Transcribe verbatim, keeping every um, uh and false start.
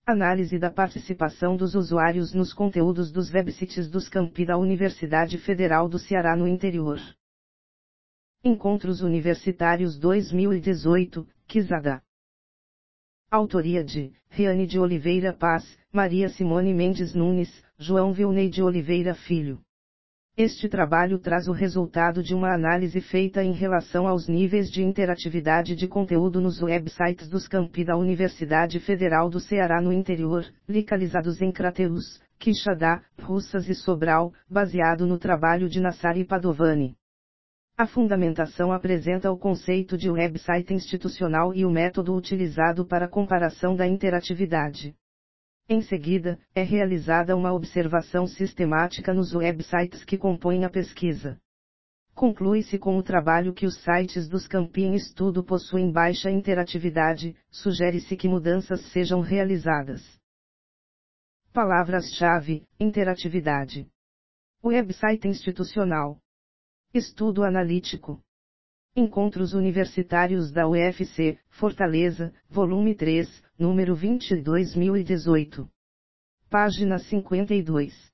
Análise da participação dos usuários nos conteúdos dos websites dos campi da Universidade Federal do Ceará no interior. Encontros Universitários dois mil e dezoito, Quizada. Autoria de Reane de Oliveira Paz, Maria Simone Mendes Nunes, João Vilney de Oliveira Filho. Este trabalho traz o resultado de uma análise feita em relação aos níveis de interatividade de conteúdo nos websites dos campi da Universidade Federal do Ceará no interior, localizados em Crateús, Quixadá, Russas e Sobral, baseado no trabalho de Nassari Padovani. A fundamentação apresenta o conceito de website institucional e o método utilizado para comparação da interatividade. Em seguida, é realizada uma observação sistemática nos websites que compõem a pesquisa. Conclui-se com o trabalho que os sites dos campi em estudo possuem baixa interatividade, sugere-se que mudanças sejam realizadas. Palavras-chave: interatividade. Website institucional. Estudo analítico. Encontros Universitários da U F C, Fortaleza, volume três, número vinte, dois mil e dezoito. Página cinquenta e dois.